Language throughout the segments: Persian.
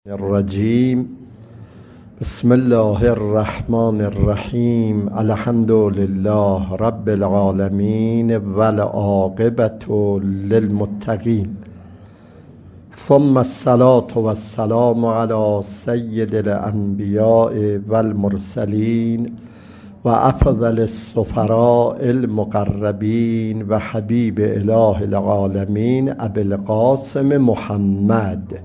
الرجیم. بسم الله الرحمن الرحیم. الحمد لله رب العالمین والعاقبة للمتقین، ثم الصلاة والسلام علی سید الانبیاء والمرسلین و افضل السفراء المقربین و حبیب اله العالمین ابی القاسم محمد.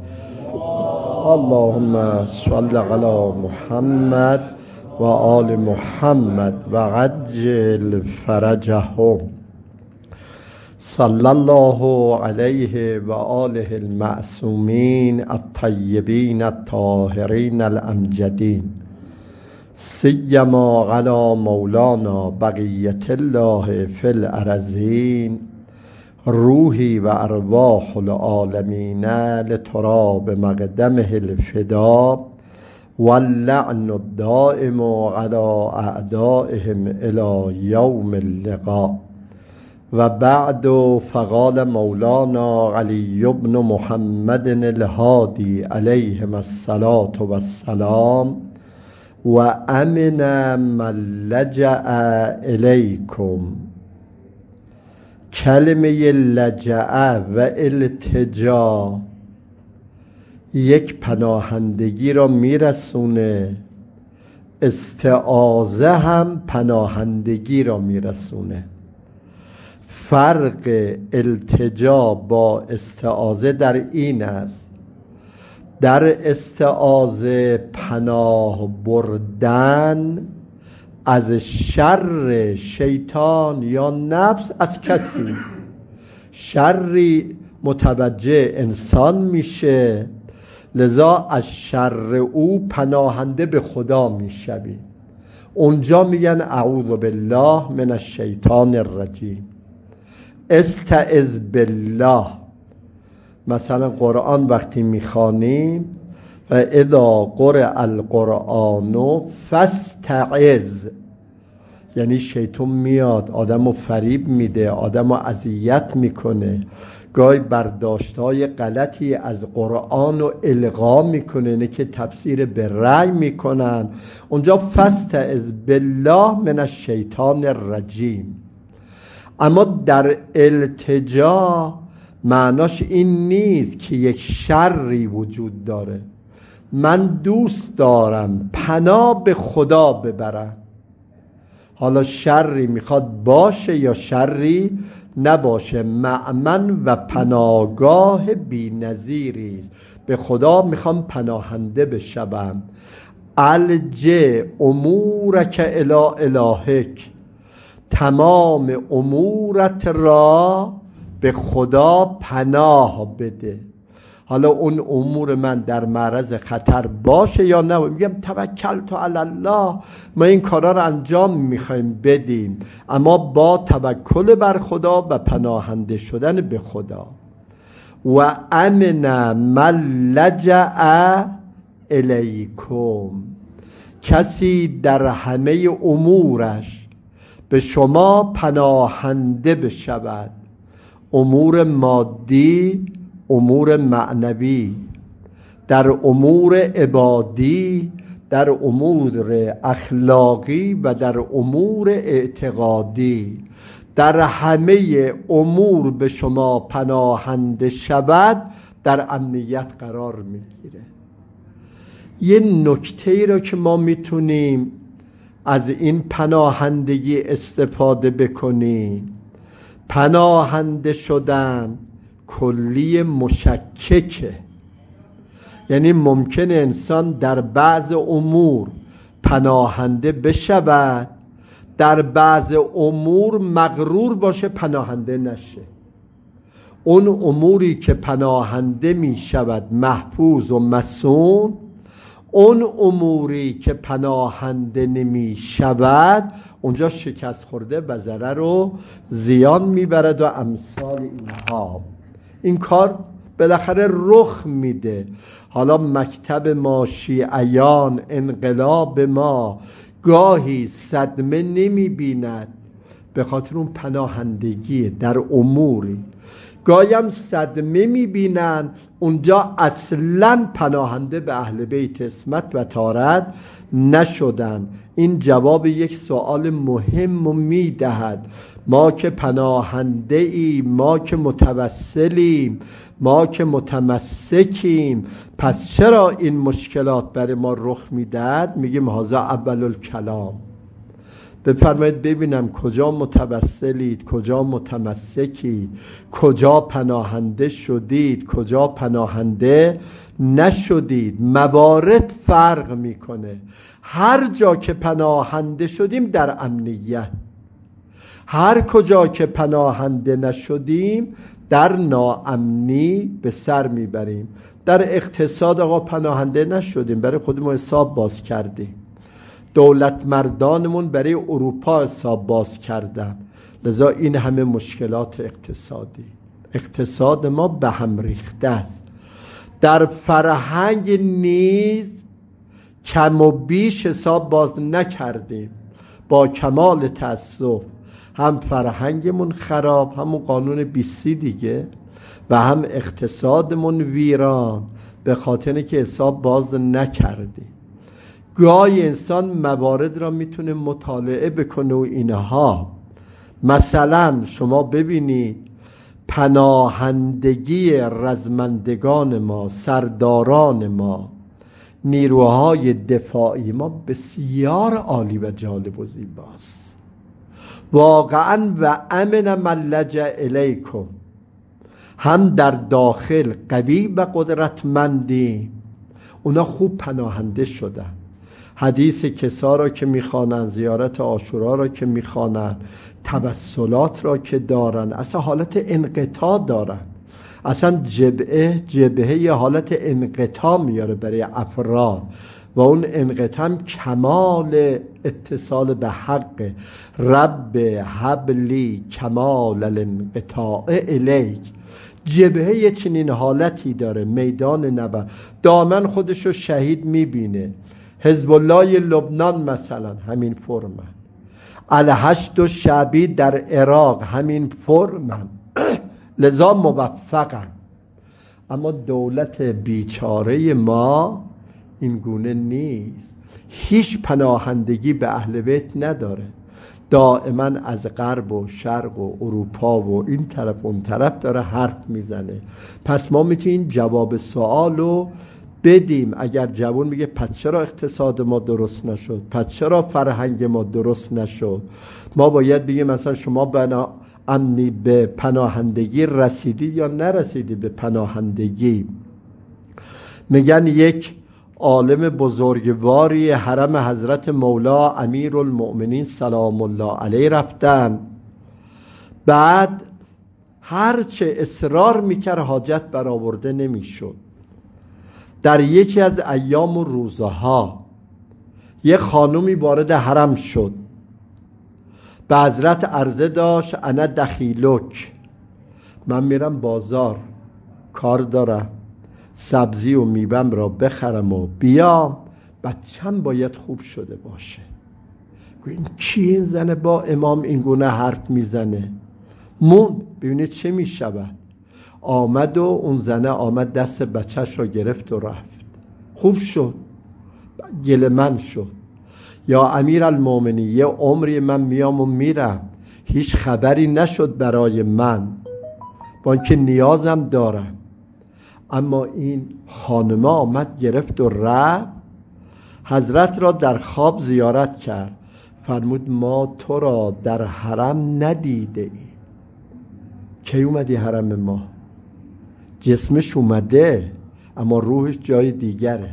اللهم صل علی محمد و آل محمد و عجل فرجهم. صلی الله علیه و آله المعصومین الطیبین الطاهرین الامجدین، سیما علی مولانا بقیت الله فی الارضین، روحی و ارواح العالمین لتراب مقدمه الفدا واللعن الدائم علی اعدائهم الی یوم اللقاء. و بعد، فقال مولانا علی بن محمد الهادی علیهم الصلاة والسلام: و امن من لجأ الیکم. کلمه لجأ و التجا یک پناهندگی را میرسونه، استعاذه هم پناهندگی را میرسونه. فرق التجا با استعاذه در این است: در استعاذه پناه بردن از شر شیطان یا نفس، از کسی شری متوجه انسان میشه، لذا از شر او پناهنده به خدا میشوی. اونجا میگن اعوذ بالله من الشیطان الرجیم. استعذ بالله، مثلا قرآن وقتی میخوانیم و اذا قرئ القرآن فاستعذ، یعنی شیطان میاد آدمو فریب میده، آدمو اذیت میکنه، گاهی برداشتهای غلطی از قرآن رو القا میکنه، نه که تفسیر به رأی میکنن. اونجا فاستعذ بالله من الشیطان الرجیم. اما در التجا معناش این نیست که یک شری وجود داره. من دوست دارم پناه به خدا ببرم، حالا شری میخواد باشه یا شری نباشه، مأمن و پناهگاه بی نظیری است. به خدا میخوام پناهنده بشم. الجه امورک الی الهک، تمام امورت را به خدا پناه بده. حالا اون امور من در معرض خطر باشه یا نه، میگم توکلت علی الله، ما این کارا رو انجام میخوایم بدیم، اما با توکل بر خدا و پناهنده شدن به خدا. و امن من لجأ الیکم، کسی در همه امورش به شما پناهنده بشود، امور مادی، امور معنوی، در امور عبادی، در امور اخلاقی و در امور اعتقادی، در همه امور به شما پناهنده شود، در امنیت قرار میگیره. یه نکته را که ما میتونیم از این پناهندگی استفاده بکنیم، پناهنده شدن کلی مشککه. یعنی ممکن انسان در بعض امور پناهنده بشود، در بعض امور مغرور باشه پناهنده نشه. اون اموری که پناهنده می شود محفوظ و مصون، اون اموری که پناهنده نمی شود اونجا شکست خورده و ضرر و زیان میبرد و امثال اینها. این کار بالاخره رخ میده. حالا مکتب ما، شیعیان، انقلاب ما گاهی صدمه نمیبیند به خاطر اون پناهندگی در اموری گایم صدمه میبینن اونجا اصلا پناهنده به اهل بیت عصمت و طهارت نشدن. این جواب یک سوال مهم رو میدهد. ما که پناهنده ایم، ما که متوسلیم، ما که متمسکیم، پس چرا این مشکلات برای ما رخ میدهد؟ میگیم هذا اول الکلام. بفرمایید ببینم کجا متوسلید، کجا متمسکید، کجا پناهنده شدید، کجا پناهنده نشدید. موارد فرق میکنه. هر جا که پناهنده شدیم در امنیت، هر کجا که پناهنده نشدیم در ناامنی به سر میبریم. در اقتصاد آقا پناهنده نشدیم، برای خودمون حساب باز کردیم. دولت مردانمون برای اروپا حساب باز کردن، لذا این همه مشکلات اقتصادی. اقتصاد ما به هم ریخته است. در فرهنگ نیز کم و بیش حساب باز نکردیم. با کمال تأسف هم فرهنگمون خراب، همون قانون 20 دیگه، و هم اقتصادمون ویران، به خاطر که حساب باز نکردیم. گاهی انسان موارد را میتونه مطالعه بکنه و اینها. مثلا شما ببینید پناهندگی رزمندگان ما، سرداران ما، نیروهای دفاعی ما بسیار عالی و جالب و زیباست. واقعا و امن من لجأ الیکم، هم در داخل قوی و قدرتمندی، اونا خوب پناهنده شدن. حدیث کسا را که میخوانن، زیارت عاشورا را که میخوانن، توسلات را که دارن، اصلا حالت انقطاع دارن. اصلا جبهه یه حالت انقطاع میاره برای افراد و اون انقطاع کمال اتصال به حق. رب حبلی کمال الانقطاع الیک. جبهه یه چنین حالتی داره. میدان نبرد، دامن خودش رو شهید میبینه. حزب الله لبنان مثلا همین فرمن، الهشت و شعبی در عراق همین فرمن، لذا موفقن. اما دولت بیچاره ما این گونه نیست. هیچ پناهندگی به اهل بیت نداره. دائما از غرب و شرق و اروپا و این طرف اون طرف داره حرف میزنه. پس ما میتونیم جواب سوالو بدیم. اگر جوان میگه پس چرا اقتصاد ما درست نشد، پس چرا فرهنگ ما درست نشد، ما باید بگیم مثلا شما امنی به پناهندگی رسیدید یا نرسیدید به پناهندگی. میگن یک عالم بزرگواری حرم حضرت مولا امیرالمؤمنین سلام الله علیه رفتن، بعد هرچه اصرار میکرد حاجت برآورده نمیشد. در یکی از ایام و روزها یه خانومی وارد حرم شد، به حضرت عرضه داشت انا دخیلک، من میرم بازار کار دارم، سبزی و میوه‌ام را بخرم و بیام، بچم باید خوب شده باشه. این کی این زنه با امام این گونه حرف میزنه؟ ببینید چه میشود. آمد و اون زنه آمد دست بچهش را گرفت و رفت. خوب شد، گله من شد. یا امیرالمومنین یه عمری من میام و میرم، هیچ خبری نشد برای من، با اینکه نیازم دارم. اما این خانمه آمد گرفت و رفت. حضرت را در خواب زیارت کرد، فرمود ما تو را در حرم ندیده ایم. کی اومدی حرم ما؟ جسمش اومده اما روحش جای دیگره،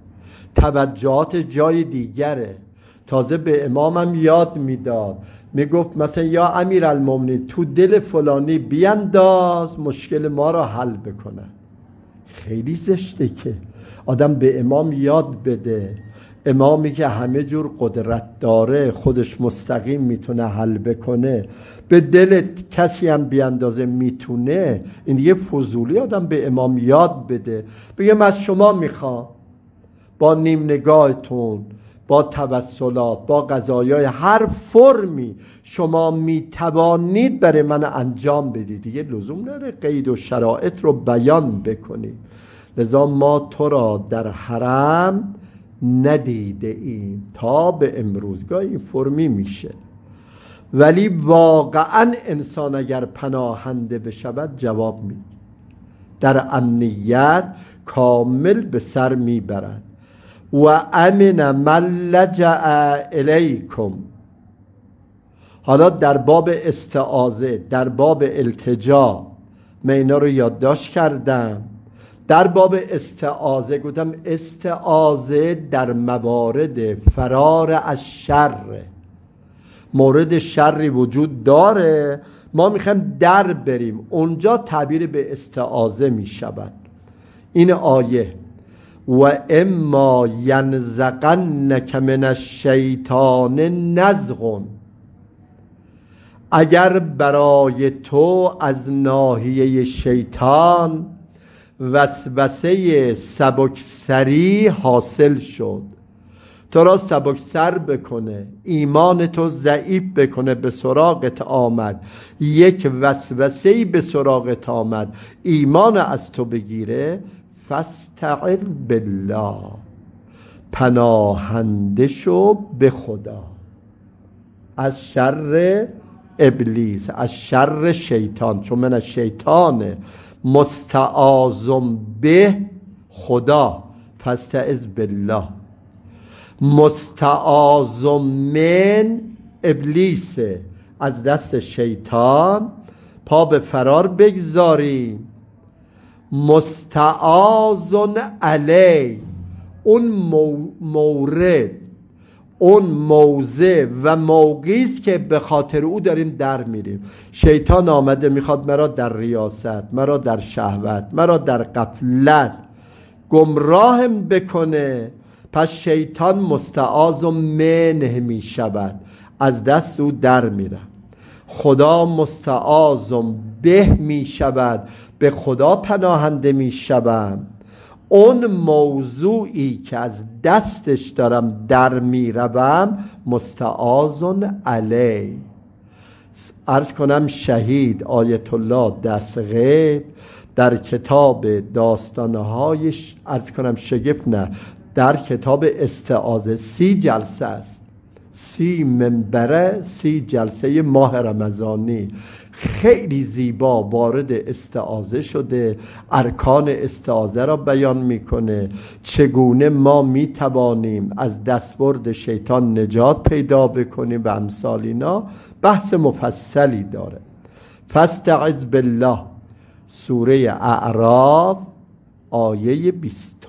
توجهات جای دیگره. تازه به امامم یاد میداد، میگفت مثلا یا امیرالمومنین تو دل فلانی بینداز مشکل ما را حل بکنه. خیلی زشته که آدم به امام یاد بده، امامی که همه جور قدرت داره، خودش مستقیم میتونه حل بکنه، به دلت کسی هم بیاندازه میتونه. این یه فضولی آدم به امام یاد بده، بگم از شما میخوام با نیم نگاهتون با توسلات، با قضایای هر فرمی شما می توانید برای من انجام بدید. دیگه لزوم نداره قید و شرایط رو بیان بکنید. لذا ما تو را در حرم ندیده ایم تا به امروزگاه. این فرمی میشه، ولی واقعا انسان اگر پناهنده بشود جواب میده، در امنیت کامل به سر میبرد. و امن من لجأ الیکم. حالا در باب استعاذه، در باب التجا، من اینا رو یادداشت کردم. در باب استعاذه گفتم استعاذه در موارد فرار از شر، مورد شری وجود داره، ما میخوایم در بریم، اونجا تعبیر به استعاذه میشود. این آیه و اما ینزغنک من الشیطان نزغ، اگر برای تو از ناحیه شیطان وسوسه سبکسری حاصل شد، تو را سبکسر بکنه، ایمان تو ضعیف بکنه، به سراغت آمد، یک وسوسه‌ای به سراغت آمد، ایمان از تو بگیره، فاستعذ بالله، پناهنده شو به خدا از شر ابلیس، از شر شیطان. چون من از شیطان مستعاذم به خدا، فاستعذ بالله. مستعاذم من ابلیس، از دست شیطان پا به فرار بگذاریم. مستعاذن علی، اون مورد، اون موضع و موقعی است که به خاطر او داریم در میریم. شیطان آمده میخواد مرا در ریاست، مرا در شهوت، مرا در غفلت گمراهم بکنه، پس شیطان مستعاذ منه میشود، از دست او در میره. خدا مستعاذ به میشود، به خدا پناهنده میشوم. اون موضوعی که از دستش دارم در میروم مستعاذن علی. عرض کنم شهید آیت الله دستغیب در کتاب داستانهایش، عرض کنم شگفت نه، در کتاب استعاذه 30 جلسه است، 30 منبره، 30 جلسه ماه رمضانی، خیلی زیبا وارد استعاذه شده، ارکان استعاذه را بیان میکنه، چگونه ما میتوانیم از دستبرد شیطان نجات پیدا بکنیم و امثال اینا، بحث مفصلی داره. فاستعذ بالله، سوره اعراف آیه 20.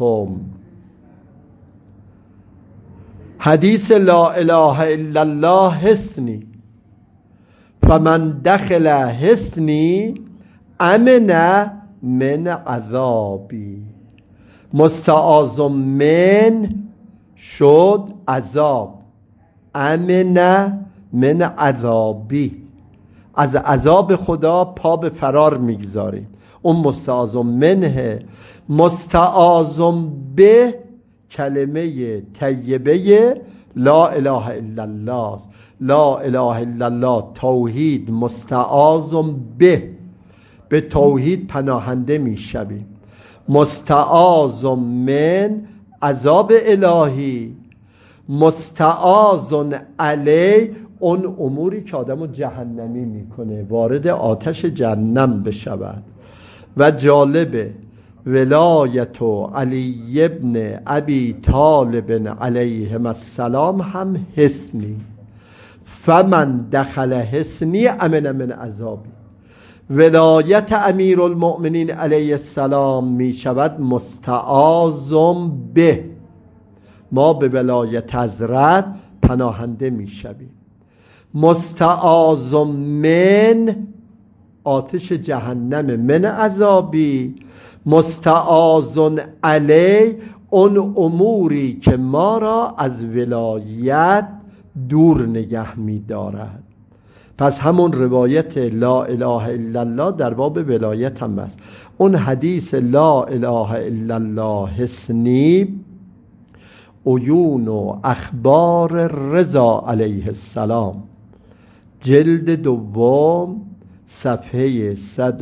حدیث لا اله الا الله حصنی، فمن دخل حصنی امن من عذابی. مستعاذ من شد عذاب، امن من عذابی، از عذاب خدا پا به فرار میگذاریم، اون مستعاذ منه. مستعاذ به کلمه طیبه لا اله الا الله، لا اله الا الله توحید، مستعاذ به توحید پناهنده میشویم. مستعاذ من عذاب الهی، مستعاذ علی اون اموری که آدمو جهنمی میکنه، وارد آتش جهنم بشود. و جالبه ولایت علی ابن ابی طالب علیهم السلام هم حصنی، فمن دخل حصنی امن من عذابی. ولایت امیر المؤمنین علیه السلام می شود مستعاذ به، ما به ولایت حضرت پناهنده می شویم. مستعاذ من آتش جهنم، من عذابی. مستعاذ علی اون اموری که ما را از ولایت دور نگه می دارد. پس همون روایت لا اله الا الله در باب ولایت هم است. اون حدیث لا اله الا الله حصنی، عیون و اخبار رضا علیه السلام، جلد دوم، صفحه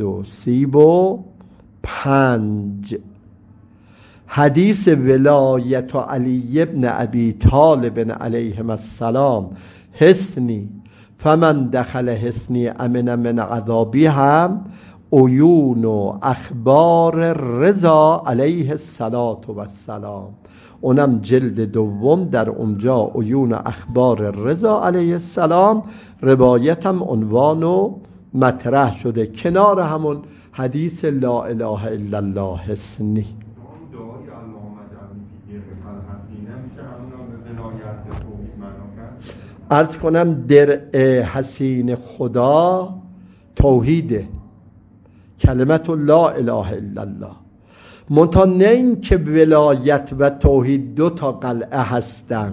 135. حدیث ولایت علی ابن ابی طالب علیهم السلام حصنی فمن دخل حصنی امن من عذابی هم عیون و اخبار رضا علیه السلام، اونم جلد دوم، در اونجا عیون و اخبار رضا علیه السلام، روایتم عنوان و مطرح شده کنار همون حدیث لا اله الا الله حصنی. عرض کنم درع حسین خدا توحیده، کلمت لا اله الا الله. منتها نه این که ولایت و توحید دو تا قلعه هستن،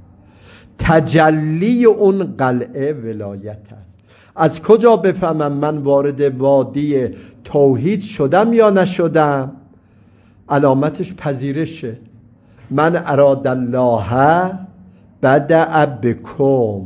تجلی اون قلعه ولایت هست. از کجا بفهمم من وارد وادی توحید شدم یا نشدم؟ علامتش پذیرشه. من اراد الله بدأ بکم.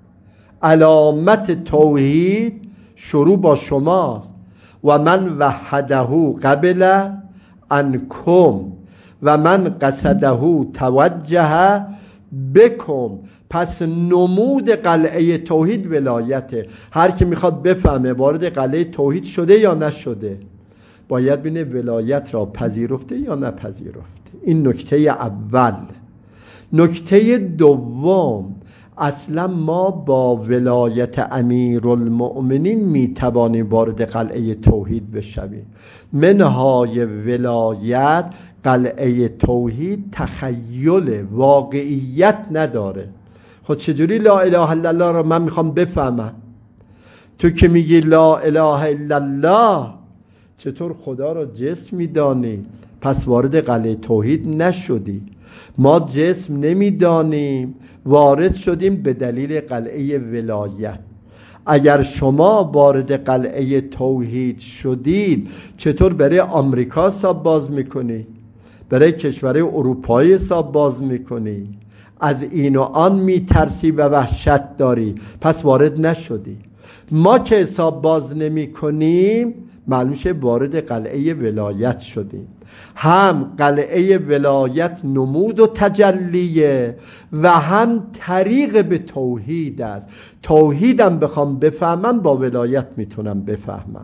علامت توحید شروع با شماست. و من وحده قبل انکم و من قصده توجه بکم. پس نمود قلعه توحید ولایته. هر کی میخواد بفهمه وارد قلعه توحید شده یا نشده، باید بینه ولایت را پذیرفته یا نپذیرفته. این نکته اول. نکته دوم، اصلا ما با ولایت امیرالمؤمنین میتوانیم وارد قلعه توحید بشویم. منهای ولایت قلعه توحید تخیل، واقعیت نداره. خود چجوری لا اله الا الله را من میخوام بفهمم؟ تو که میگی لا اله الا الله، چطور خدا را جسم میدانی؟ پس وارد قلعه توحید نشدی. ما جسم نمیدانیم، وارد شدیم به دلیل قلعه ولایت. اگر شما وارد قلعه توحید شدید، چطور برای آمریکا حساب باز میکنی؟ برای کشورهای اروپایی حساب باز میکنی؟ از این و آن میترسی و وحشت داری، پس وارد نشدی. ما که حساب باز نمی کنیم، معلوم شه وارد قلعه ولایت شدیم. هم قلعه ولایت نمود و تجلیه و هم طریق به توحید است. توحیدم بخوام بفهمم با ولایت میتونم بفهمم.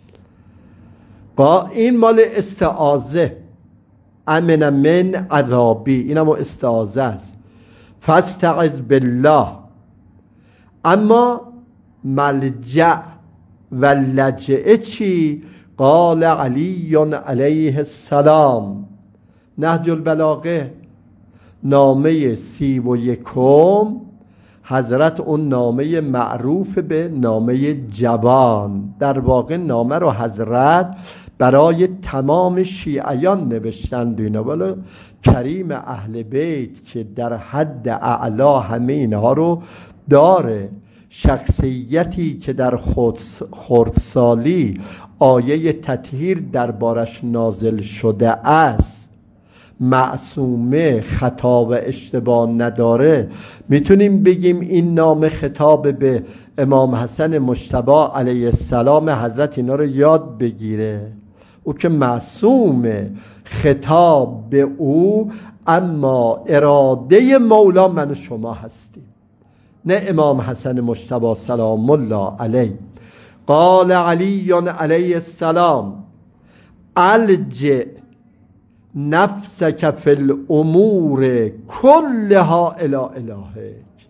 این مال استعاذه، امن من عذابی، اینم استعاذه است. فاستعذ بالله. اما ملجأ و لجئه چی؟ قال علی علیه السلام، نهج البلاغه نامه 31، حضرت اون نامه معروف به نامه جوان. در واقع نامه رو حضرت برای تمام شیعیان نوشتند. اینا ولی کریم اهل بیت که در حد اعلا همه اینها رو داره، شخصیتی که در خردسالی آیه تطهیر دربارش نازل شده است، معصومه، خطا و اشتباه نداره، میتونیم بگیم این نامه خطاب به امام حسن مجتبی علیه السلام، حضرت اینا رو یاد بگیره. او که معصومه، خطاب به او، اما اراده مولا من و شما هستیم، نه امام حسن مجتبی سلام الله علیه. قال علی علیه السلام الجئ نفسک فی الامور کلها الی الهک.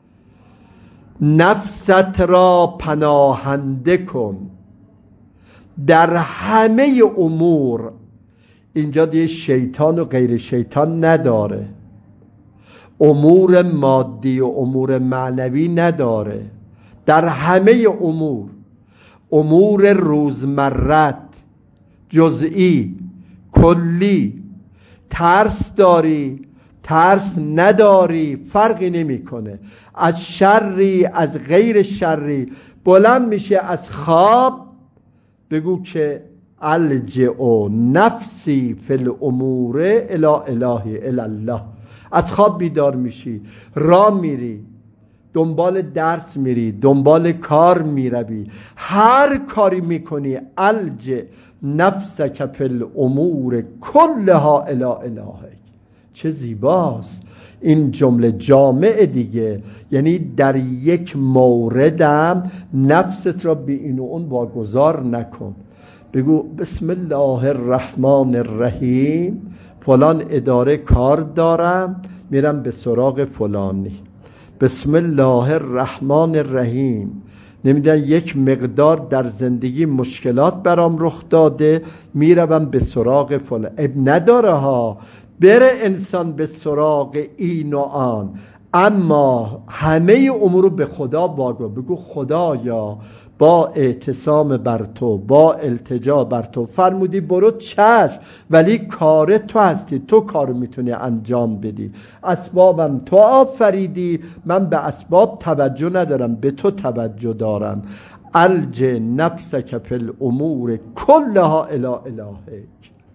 نفست را پناهنده کن در همه امور. اینجا دیگه شیطان و غیر شیطان نداره، امور مادی و امور معنوی نداره. در همه امور، امور روزمرت، جزئی، کلی، ترس داری، ترس نداری، فرقی نمیکنه. از شری، از غیر شری، بلند میشه از خواب، بگو که الجئ نفسی فی الامور الی الهی الی الله. از خواب بیدار میشی، راه میری، دنبال درس میری، دنبال کار میروی، هر کاری میکنی الج نفسک فی الامور کلها الی الهک. چه زیباست این جمله جامع دیگه، یعنی در یک موردم نفست را به این و اون واگذار نکن. بگو بسم الله الرحمن الرحیم، فلان اداره کار دارم، میرم به سراغ فلانی. بسم الله الرحمن الرحیم، نمیدونم یک مقدار در زندگی مشکلات برام رخ داده، میروم به سراغ فلان. نداره ها بره انسان به سراغ این و آن، اما همه امور رو به خدا واگذار. بگو خدایا با اعتصام بر تو، با التجا بر تو فرمودی برو، چشم، ولی کار تو هستی، تو کارو میتونی انجام بدی، اسبابم تو آفریدی، من به اسباب توجه ندارم، به تو توجه دارم. الج نفسک فی الامور کلها الی الهک.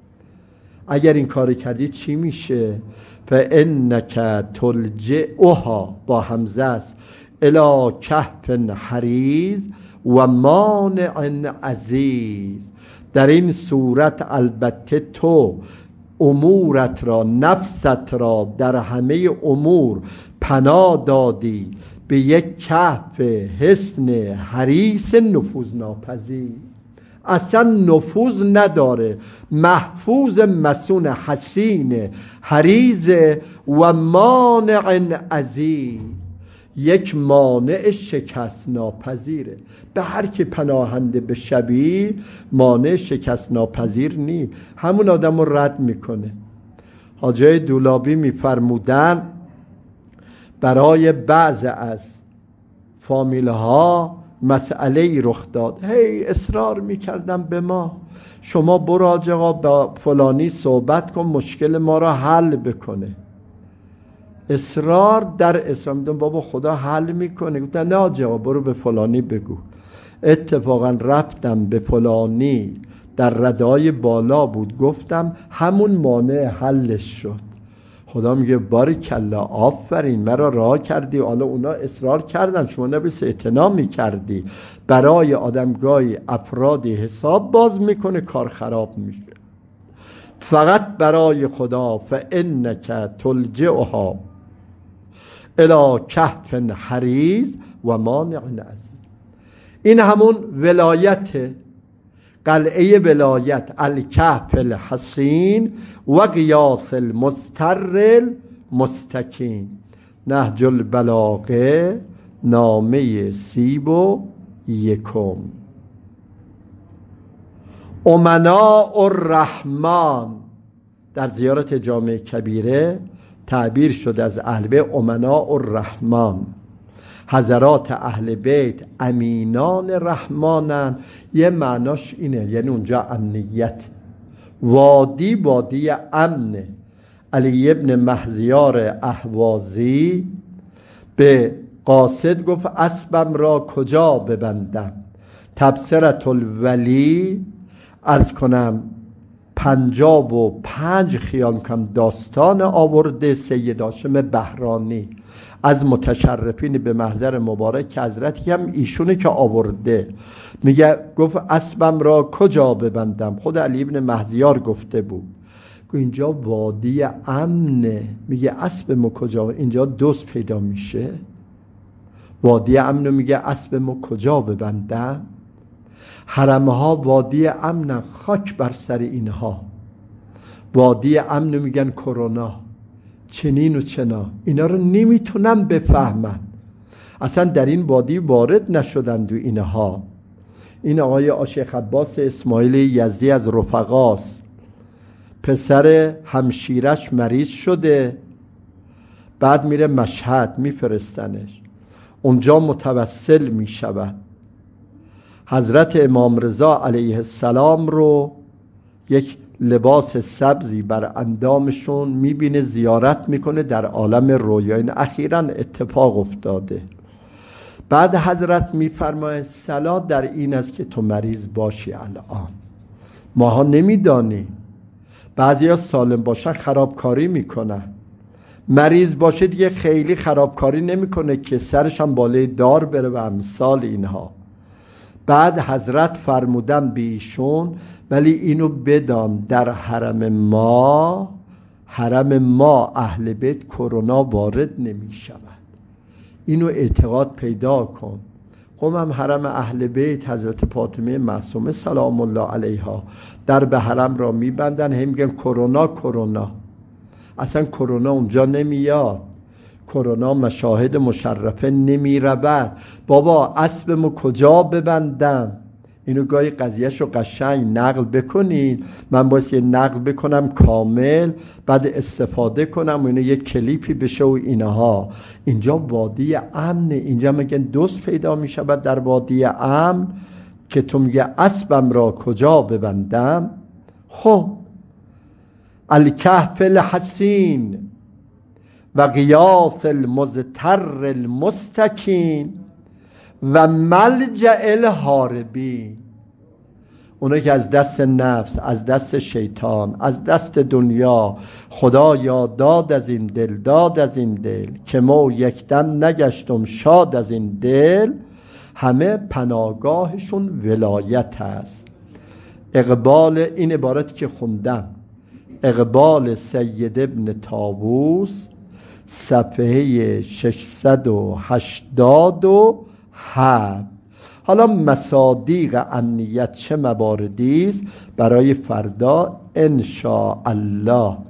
اگر این کار کردی چی میشه؟ فانک تلجئها، با همزه است، الی کهف حریز و مانع عزیز. در این صورت البته تو امورت را، نفست را در همه امور پناه دادی به یک کهف حصن حریص نفوذ ناپذیر. اصلا نفوذ نداره، محفوظ، مسون، حسین، حریز و مانع عزیز، یک مانع شکست ناپذیره. به هر کی پناهنده به شبیه مانع شکست ناپذیر نی، همون آدم رو رد میکنه. حاجی دولابی میفرمودن برای بعض از فامیل ها مسئله ای رخ داد، هی اصرار میکردم به ما، شما برو حاج آقا با فلانی صحبت کن مشکل ما را حل بکنه. اصرار در اصرار میدونم بابا خدا حل میکنه. گفتن نه حاج آقا برو به فلانی بگو. اتفاقا رفتم به فلانی، در ردای بالا بود، گفتم همون مانع حلش شد. خدا میگه باریکلا، آفرین، مرا راه کردی. حالا اونا اصرار کردن، شما نبیس اعتنا میکردی. برای آدمگاهی افرادی حساب باز میکنه، کار خراب میشه. فقط برای خدا فانک تلجئها الی کهف حریز و مانع عزیز. این همون ولایت، قلعه ولایت، الکهف الحصین و غیاث المستر المستکین. نهج البلاغه، نامه 31. امناء الرحمن در زیارت جامع کبیره تعبیر شد از اهل بیت امناء الرحمن. حضرات اهل بیت امینان رحمانن. یه معناش اینه، یعنی اونجا امنیت، وادی وادی امنه. علی ابن مهزیار اهوازی به قاصد گفت اسبم را کجا ببندم؟ تبصرة الولی از کنم 55 خیال کنم داستان آورده سید هاشم بهرانی از متشرفین به محضر مبارک حضرت، هم ایشونه که آورده. میگه گفت اسبم را کجا ببندم؟ خود علی ابن مهزیار گفته بود. اینجا وادی امنه. میگه اسبم کجا؟ اینجا دوست پیدا میشه. وادی امن میگه اسبم کجا ببندم؟ حرمها وادی امن، خاک بر سر اینها. وادی امن میگن کرونا، چنین و چنا. اینا رو نمیتونم بفهمن، اصلا در این وادی وارد نشدند و اینها. این آقای شیخ عباس اسماعیل یزدی از رفقاست، پسر همشیرش مریض شده، بعد میره مشهد، میفرستنش اونجا، متوسل میشود. حضرت امام رضا علیه السلام رو یک لباس سبزی بر اندامشون میبینه، زیارت میکنه در عالم رویا. این اخیراً اتفاق افتاده. بعد حضرت میفرماید صلاح در این است که تو مریض باشی. الان ماها نمیدانیم، بعضی ها سالم باشن خرابکاری میکنن، مریض باشه دیگه خیلی خرابکاری نمیکنه که سرش هم بالای دار بره و امثال اینها. بعد حضرت فرمودن به ایشون ولی اینو بدان در حرم ما اهل بیت کرونا وارد نمی شود. اینو اعتقاد پیدا کن. هم حرم اهل بیت حضرت فاطمه معصومه سلام الله علیها در به حرم را میبندن، هم میگن کرونا. اصلا کرونا اونجا نمیاد، کرونا مشاهد مشرفه نمی رود. بابا اسبمو کجا ببندم؟ اینو گاهی قضیهشو قشنگ نقل بکنین، من باید یه نقل بکنم کامل بعد استفاده کنم و اینو یه کلیپی بشه و اینها. اینجا وادی امنه، اینجا میگن دوست پیدا میشه در وادی امن که تو میگه اسبم را کجا ببندم. خب الکهف الحسین و غیاث المزتر المستکین و ملجأ الهاربین. اونایی که از دست نفس، از دست شیطان، از دست دنیا خدایا داد از این دل که ما یکدم نگشتم شاد از این دل، همه پناهگاهشون ولایت هست. اقبال این عبارتی که خوندم، اقبال سید ابن طاووس صفحه 687. حالا مصادیق امنیت چه مواردی است برای فردا ان شاء الله